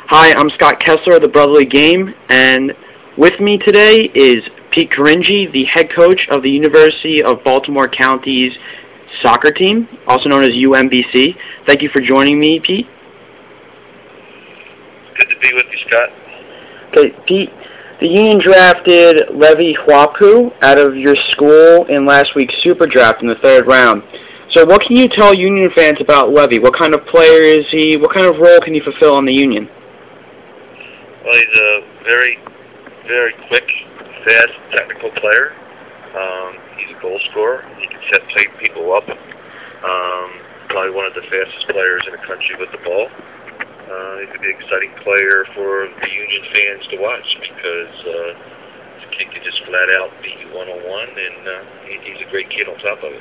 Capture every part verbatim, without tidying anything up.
Hi, I'm Scott Kessler of the Brotherly Game, and with me today is Pete Caringi, the head coach of the University of Baltimore County's soccer team, also known as U M B C. Thank you for joining me, Pete. Good to be with you, Scott. Okay, Pete, the Union drafted Levi Huapu out of your school in last week's Super Draft in the third round. So what can you tell Union fans about Levi? What kind of player is he? What kind of role can he fulfill on the Union? Well, he's a very, very quick, fast, technical player. Um, he's a goal scorer. He can set play people up. Um, probably one of the fastest players in the country with the ball. Uh, he could be an exciting player for the Union fans to watch because uh, this kid can just flat out beat you one-on-one, and uh, he, he's a great kid on top of it.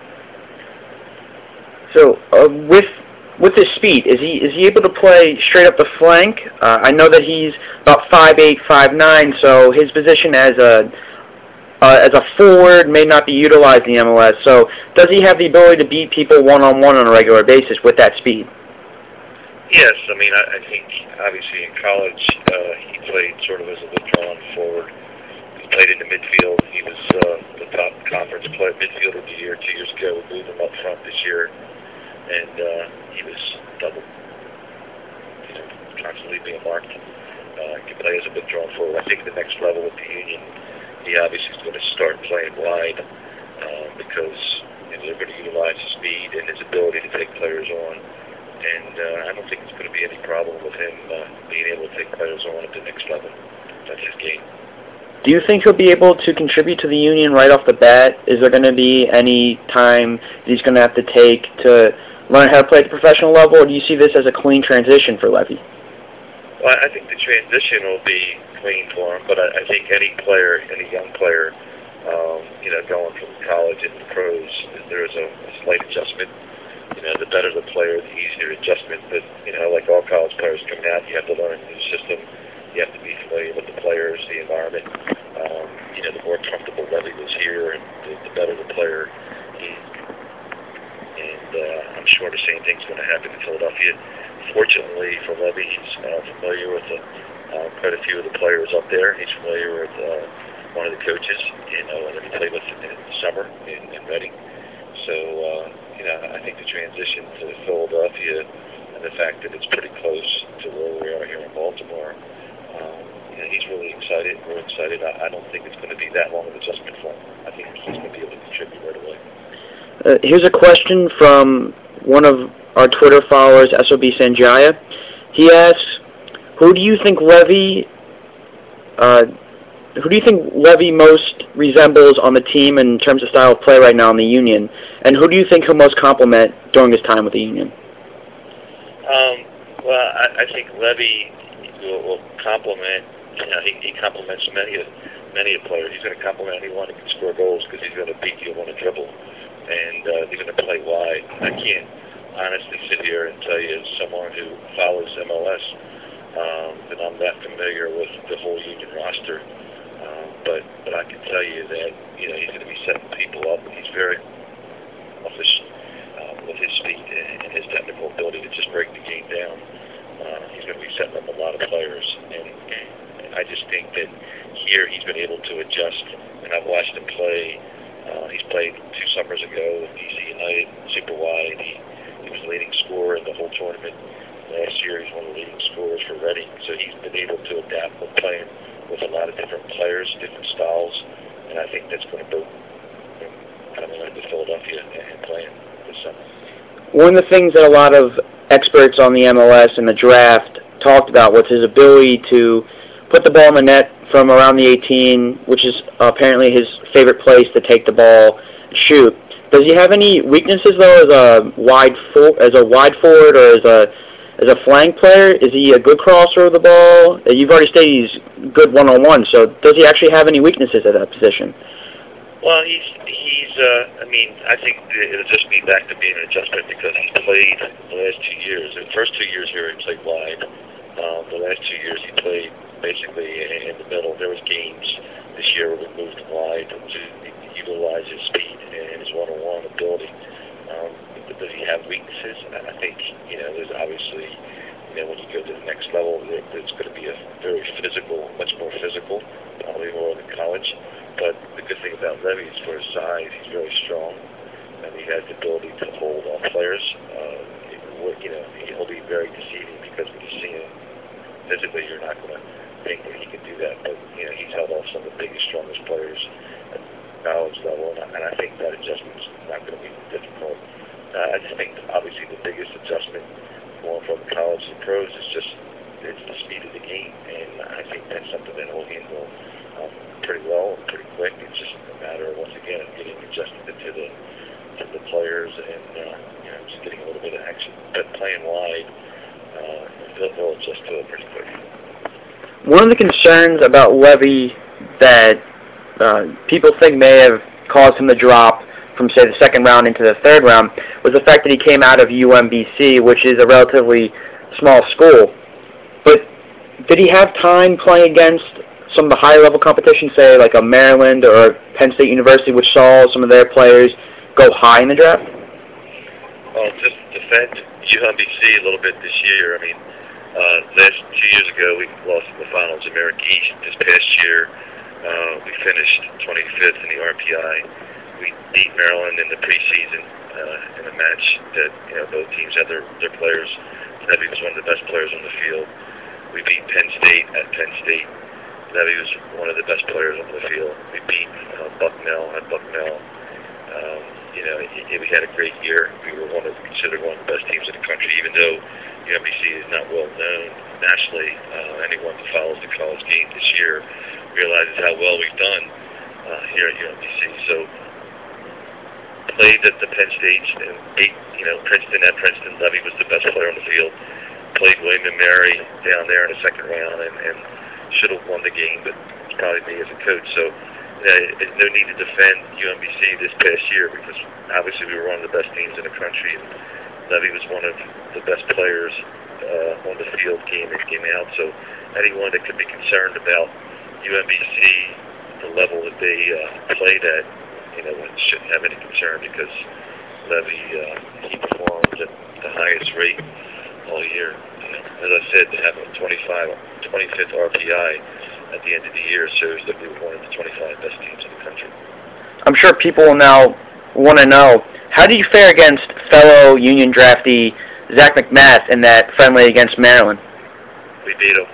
So uh, with with his speed, is he is he able to play straight up the flank? Uh, I know that he's about five eight, five nine, so his position as a uh, as a forward may not be utilized in the M L S. So does he have the ability to beat people one-on-one on a regular basis with that speed? Yes, I mean, I, I think obviously in college uh, he played sort of as a withdrawn forward. He played in the midfield. He was uh, the top conference play, midfielder of the year two years ago. We moved him up front this year, and uh, he was double, you know, constantly being marked. Uh, he can play as a withdrawn forward. I think the next level with the Union, he obviously is going to start playing wide uh, because you know, they're going to utilize his speed and his ability to take players on. And uh, I don't think it's going to be any problem with him uh, being able to take players on at the next level. That's his game. Do you think he'll be able to contribute to the Union right off the bat? Is there going to be any time he's going to have to take to learn how to play at the professional level, or do you see this as a clean transition for Levi? Well, I think the transition will be clean for him, but I, I think any player, any young player, um, you know, going from college into pros, there is a, a slight adjustment. You know, the better the player, the easier adjustment. But, you know, like all college players coming out, you have to learn the system. You have to be familiar with the players, the environment. Um, you know, the more comfortable Levi was here, and the, the better the player he. And uh, I'm sure the same thing's going to happen in Philadelphia. Fortunately for Levi, he's uh, familiar with the, uh, quite a few of the players up there. He's familiar with uh, one of the coaches, you know, and he played with in the summer in, in Reading. So, uh, you know, I think the transition to Philadelphia and the fact that it's pretty close to where we are here in Baltimore, um, you know, he's really excited. We're excited. I, I don't think it's going to be that long of an adjustment for him. I think he's going to be able to contribute right away. Uh, here's a question from one of our Twitter followers, S O B Sanjaya. He asks, who do you think Levi, uh, who do you think Levi most resembles on the team in terms of style of play right now in the Union, and who do you think he'll most compliment during his time with the Union? Um, well, I, I think Levi will, will complement. You know, he, he complements many of many of players. He's going to complement anyone who can score goals because he's going to beat you on a dribble, and uh, he's going to play wide. I can't honestly sit here and tell you, as someone who follows M L S, um, that I'm that familiar with the whole Union roster. Um, but but I can tell you that you know he's going to be setting people up. He's very efficient um, with his speed and his technical ability to just break the game down. Uh, he's going to be setting up a lot of players, and, and I just think that here he's been able to adjust. And I've watched him play. Uh, he's played two summers ago with D C United, super wide. He he was the leading scorer in the whole tournament. Last year he's one of the leading scorers for Reading. So he's been able to adapt with playing with a lot of different players, different styles, and I think that's going to be coming into Philadelphia and playing this summer. One of the things that a lot of experts on the M L S and the draft talked about was his ability to put the ball in the net from around the eighteen, which is apparently his favorite place to take the ball and shoot. Does he have any weaknesses though as a wide for, as a wide forward or as a as a flank player? Is he a good crosser of the ball? You've already stated he's good one-on-one, so does he actually have any weaknesses at that position? Well, he's, he's uh, I mean, I think it'll just be back to being an adjustment because he's played the last two years. The first two years here he played wide. Um, the last two years he played basically in the middle. There was games this year where we moved him wide to utilize his speed and his one-on-one ability. Um, does he have weaknesses? I think, you know, there's obviously you know, when you go to the next level, there, it's going to be a very physical, much more physical, probably more than college. But the good thing about Levy is for his size, he's very strong, and he has the ability to hold on players. Uh, you know, he'll be very deceiving because when you see him physically, you're not going to think that he can do that. But, you know, he's held off some of the biggest, strongest players at college level, and I, and I think that adjustment's not going to be difficult. Uh, I just think, obviously, the biggest adjustment going from college to pros is just it's the speed of the game, and I think that's something that he'll handle um, pretty well and pretty quick. It's just a matter of, once again, getting adjusted to the to the players and uh, you know, just getting a little bit of action. But playing wide, uh, they'll, they'll adjust to it pretty quick. One of the concerns about Levy that uh, people think may have caused him to drop from, say, the second round into the third round was the fact that he came out of U M B C, which is a relatively small school. But did he have time playing against some of the higher-level competition, say, like a Maryland or Penn State University, which saw some of their players go high in the draft? Well, just to defend U M B C a little bit this year, I mean, uh, last two years ago we lost in the finals of America East. This past year uh, we finished twenty-fifth in the R P I. We beat Maryland in the preseason uh, in a match that, you know, both teams had their, their players. Levy was one of the best players on the field. We beat Penn State at Penn State. Levy was one of the best players on the field. We beat uh, Bucknell at Bucknell. Um, you know, it, it, we had a great year. We were one of considered one of the best teams in the country, even though U M B C is not well known nationally. Uh, anyone who follows the college game this year realizes how well we've done uh, here at U M B C. So, played at the Penn State and beat, you know, Princeton at Princeton. Levy was the best player on the field. Played William and Mary down there in the second round and, and should have won the game, but it's probably me as a coach. So, Uh, there's no need to defend U M B C this past year because obviously we were one of the best teams in the country, and Levy was one of the best players uh, on the field game in, game out. So anyone that could be concerned about U M B C, the level that they uh, played at, you know, shouldn't have any concern because Levy, uh, he performed at the highest rate all year. You know, as I said, to have a twenty-five, twenty-fifth R P I at the end of the year shows that we were one of the twenty-five best teams in the country. I'm sure people will now want to know, how do you fare against fellow Union draftee Zach McMath in that friendly against Maryland? We beat him.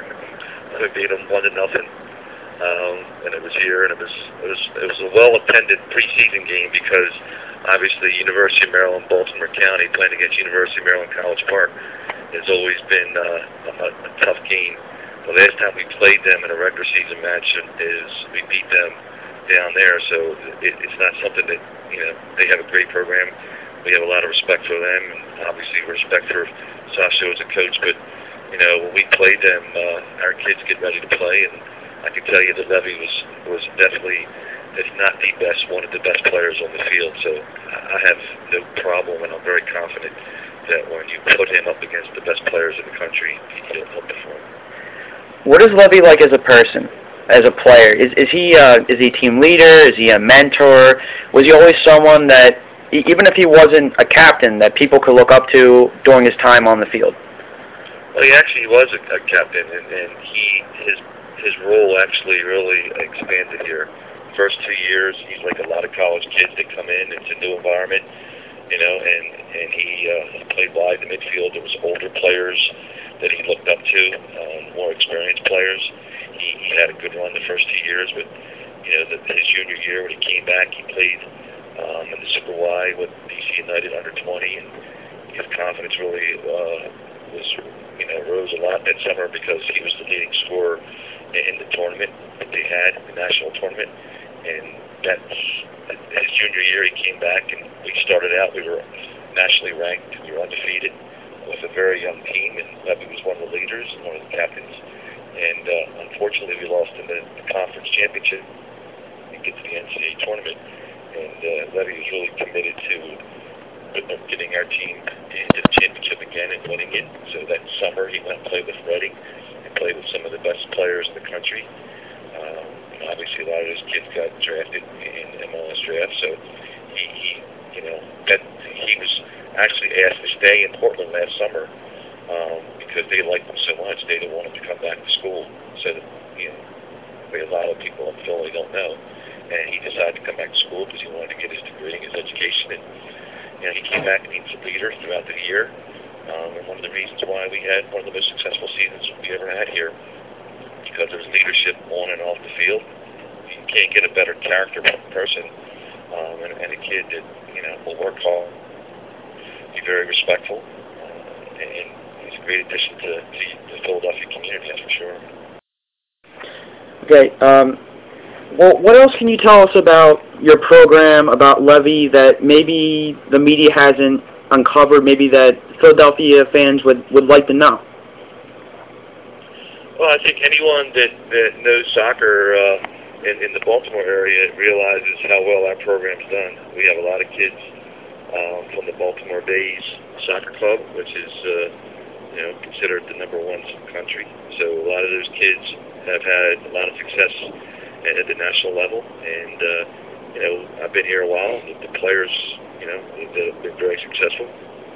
we beat him one to nothing. Um, and it was here, and it was it was it was a well-attended preseason game because obviously University of Maryland, Baltimore County playing against University of Maryland College Park has always been uh, a, a tough game. The last time we played them in a regular season match is we beat them down there, so it, it's not something that, you know, they have a great program. We have a lot of respect for them, and obviously respect for Sasho as a coach, but, you know, when we played them, uh, our kids get ready to play, and I can tell you that Levy was, was definitely, if not the best, one of the best players on the field, so I have no problem, and I'm very confident that when you put him up against the best players in the country, he'll, he'll perform. What is Levy like as a person, as a player? Is is he uh, is he a team leader? Is he a mentor? Was he always someone that, even if he wasn't a captain, that people could look up to during his time on the field? Well, he actually was a, a captain, and, and he his his role actually really expanded here. First two years, he's like a lot of college kids that come in. It's a new environment, you know, and and he, uh, he played wide in the midfield. There was older players that he looked up to, um, more experienced players. He, he had a good run the first two years, but you know, the, his junior year when he came back, he played um, in the Super Y with D C United under twenty, and his confidence really uh, was, you know, rose a lot that summer because he was the leading scorer in the tournament that they had, the national tournament, and that's his junior year. He came back, and we started out. We were nationally ranked. We were undefeated with a very young team, and Levy was one of the leaders and one of the captains. And uh, unfortunately, we lost in the, the conference championship and get to the N C double A tournament. And uh, Levy was really committed to getting our team into the championship again and winning it. So that summer, he went and played with Reading and played with some of the best players in the country. Um, and obviously, a lot of those kids got drafted in M L S draft. So he, he you know, that he was actually asked to stay in Portland last summer um, because because they liked him so much, they didn't want him to come back to school. So, that, you know, a lot of people in Philly don't know. And he decided to come back to school because he wanted to get his degree and his education. And, you know, he came back and he was a leader throughout the year. Um, and one of the reasons why we had one of the most successful seasons we ever had here, because of his leadership on and off the field. You can't get a better character person, um, and, and a kid that, you know, will work hard, be very respectful, uh, and he's a great addition to, to the Philadelphia community, that's for sure. Okay. Um, well, what else can you tell us about your program, about Levy, that maybe the media hasn't uncovered, maybe that Philadelphia fans would, would like to know? Well, I think anyone that, that knows soccer uh, in, in the Baltimore area realizes how well our program's done. We have a lot of kids um, from the Baltimore Bays Soccer Club, which is uh, you know, considered the number one in the country. So a lot of those kids have had a lot of success at, at the national level, and uh, you know, I've been here a while. The, the players, you know, they've been very successful.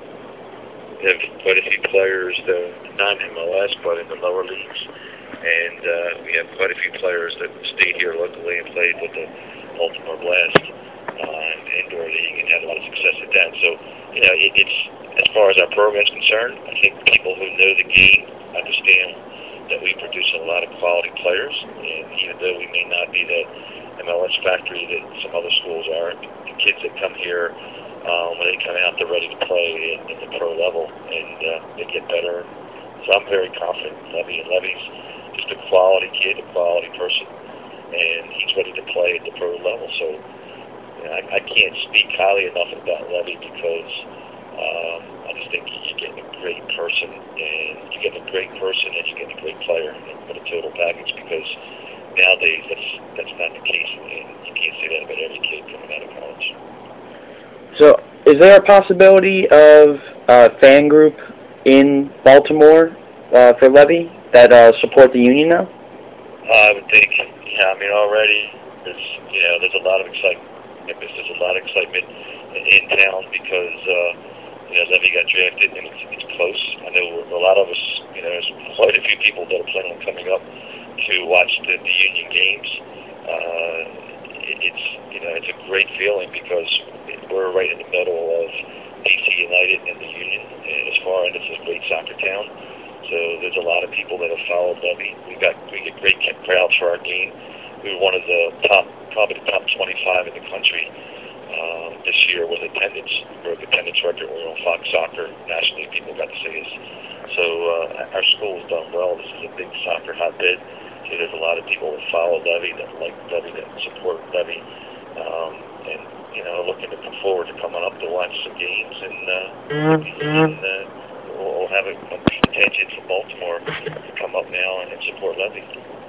We have quite a few players that are non-M L S, but in the lower leagues, and uh, we have quite a few players that stayed here locally and played with the Baltimore Blast uh, indoor league and had a lot of success at that. So, you know, it, it's as far as our program is concerned, I think people who know the game understand that we produce a lot of quality players, and even though we may not be the M L S factory that some other schools are, the kids that come here, um, when they come out, they're ready to play at, at the pro level, and uh, they get better. So I'm very confident in Levy, and Levy's just a quality kid, a quality person, and he's ready to play at the pro level. So, you know, I, I can't speak highly enough about Levy because um, I just think you're getting a great person, and you're getting a great person, and you're getting a great player for the total package, because nowadays that's that's not the case, and you can't say that about every kid coming out of college. So, is there a possibility of a fan group in Baltimore uh, for Levy that uh, support the union now? Uh, I would think, yeah. I mean, already there's, you know, there's a lot of excitement. There's a lot of excitement in, in town because, uh, you know, Levy got drafted, and it's, it's close. I know a lot of us, you know, there's quite a few people that are planning on coming up to watch the, the union games. Uh, it, it's, you know, it's a great feeling because we're right in the middle of D C United and the Union, and as far as it's a great soccer town. So there's a lot of people that have followed Levy. We got we get great crowds for our game. We were one of the top, probably the top twenty-five in the country um, this year with attendance. We broke attendance record. We were on Fox Soccer nationally. People got to see us. So uh, our school has done well. This is a big soccer hotbed. So there's a lot of people that follow Levy, that like Levy, that support Levy, um, and you know, looking to come forward to coming up to watch some games, and, uh, and uh, we'll, we'll have a, a contingent from Baltimore to come up now and, and support Levy.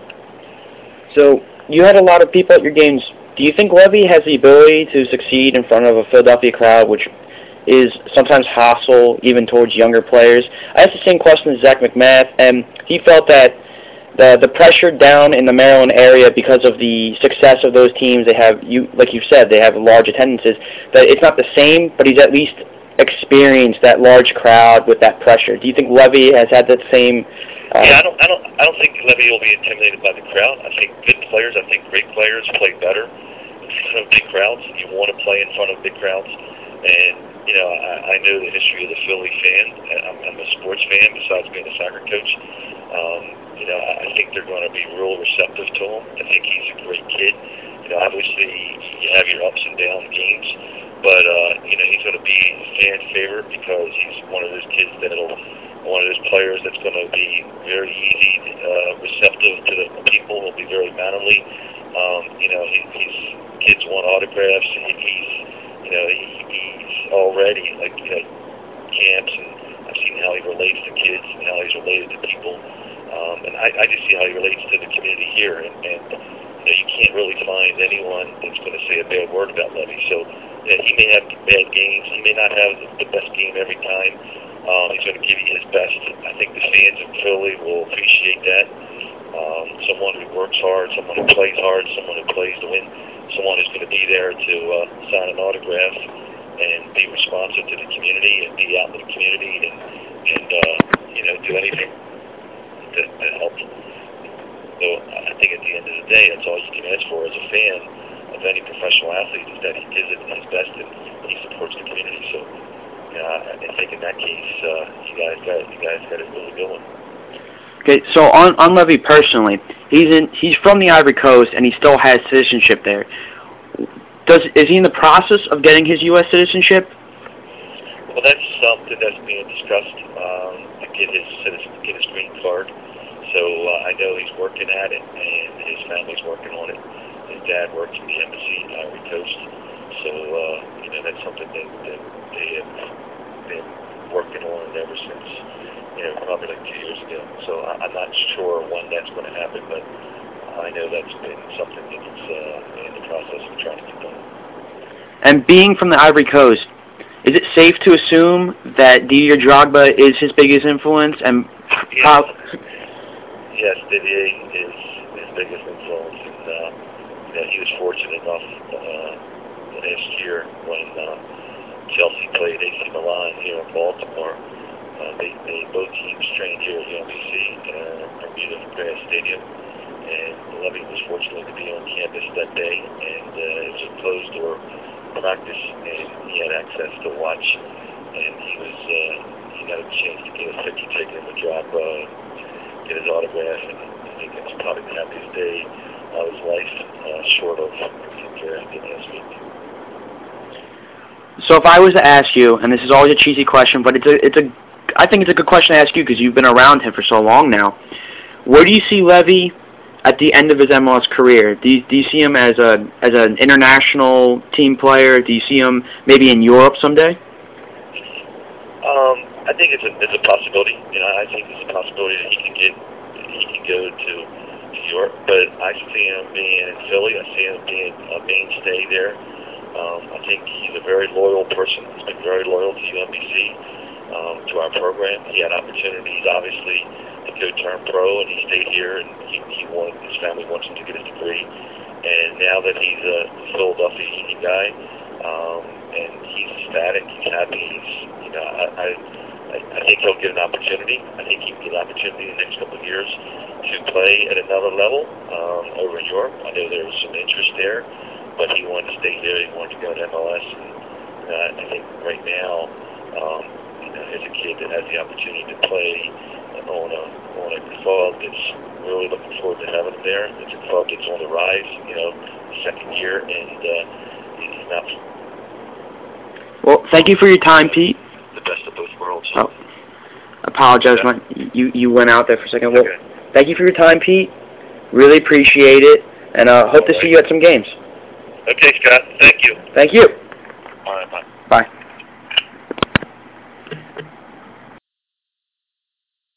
So, you had a lot of people at your games. Do you think Levy has the ability to succeed in front of a Philadelphia crowd, which is sometimes hostile even towards younger players? I asked the same question to Zach McMath, and he felt that the the pressure down in the Maryland area because of the success of those teams, they have, you like you said, they have large attendances, that it's not the same, but he's at least experienced that large crowd with that pressure. Do you think Levy has had that same? Uh, yeah, I don't, I don't, I don't think Levy will be intimidated by the crowd. I think good players, I think great players play better in front of big crowds. You want to play in front of big crowds, and you know, I, I know the history of the Philly fan. I'm, I'm a sports fan besides being a soccer coach. Um, you know, I think they're going to be real receptive to him. I think he's a great kid. You know, obviously you have your ups and down games, but uh, you know, he's going to be a fan favorite because he's one of those kids that'll, one of those players that's going to be very easy, uh, receptive to the people. He'll be very mannerly. Um, you know, he, he's kids want autographs, and he's, you know, he, he's already like, you know, camps, and I've seen how he relates to kids and how he's related to people. Um, and I, I just see how he relates to the community here, and, and you know, you can't really find anyone that's going to say a bad word about Levy. So yeah, he may have bad games, he may not have the best game every time. Um, he's going to give you his best. I think the fans in Philly will appreciate that. Um, someone who works hard, someone who plays hard, someone who plays to win, someone who's going to be there to uh, sign an autograph and be responsive to the community and be out in the community and, and uh, you know, do anything to, to help. So I think at the end of the day, that's all you can ask for as a fan of any professional athlete, is that he gives it his best and he supports the community. So, you know, I, I think in that case, uh, you guys got you guys got a really good one. Okay, so on on Levy personally, he's in he's from the Ivory Coast and he still has citizenship there. Does is he in the process of getting his U S citizenship? Well, that's something that's being discussed. Um, to get his citizen, get his green card. So uh, I know he's working at it, and his family's working on it. His dad works in the embassy in Ivory Coast, so uh, you know that's something that, that they have been working on ever since, you know, probably like two years ago. So I, I'm not sure when that's going to happen, but I know that's been something that's uh, in the process of trying to get done. And being from the Ivory Coast, is it safe to assume that Didier Drogba is his biggest influence? And yes, how yes, Didier is his biggest influence, and uh, you know, he was fortunate enough uh, last year when uh, Chelsea played A C Milan here in Baltimore. Uh, they, they both teams trained here at U M B C uh, Bermuda Grass Stadium, and Levy was fortunate to be on campus that day, and uh, it was a closed door practice, and he had access to watch, and he was uh, he got a chance to get a fifty ticket with Drogba, get his autograph, and I think it's probably the happiest day of his life, uh, short of being drafted last week. So if I was to ask you, and this is always a cheesy question, but it's a it's a I think it's a good question to ask you because you've been around him for so long now. Where do you see Levy at the end of his M L S career? Do you, do you see him as a as an international team player? Do you see him maybe in Europe someday? Um, I think it's a it's a possibility. You know, I think it's a possibility that he can get he can go to to Europe. But I see him being in Philly. I see him being a mainstay there. Um, I think he's a very loyal person. He's been very loyal to U M B C, um, to our program. He had opportunities, obviously, to go turn pro, and he stayed here, and he, he wanted, his family wants him to get his degree. And now that he's a Philadelphia Union guy, um, and he's ecstatic, he's happy, he's, you know, I, I, I think he'll get an opportunity. I think he can get an opportunity in the next couple of years to play at another level um, over in Europe. I know there was some interest there, but he wanted to stay here. He wanted to go to M L S. And, uh, I think right now, um, you know, as a kid that has the opportunity to play on a on a club that's really looking forward to having him there. It's a club that's on the rise. You know, second year, and uh, he's not. Well, thank you for your time, Pete. The best of both worlds. Oh, apologize, yeah. my, you you went out there for a second. Well, okay. Thank you for your time, Pete. Really appreciate it, and uh, hope All to right. see you at some games. Okay, Scott. Thank you. Thank you. All right, bye. Bye.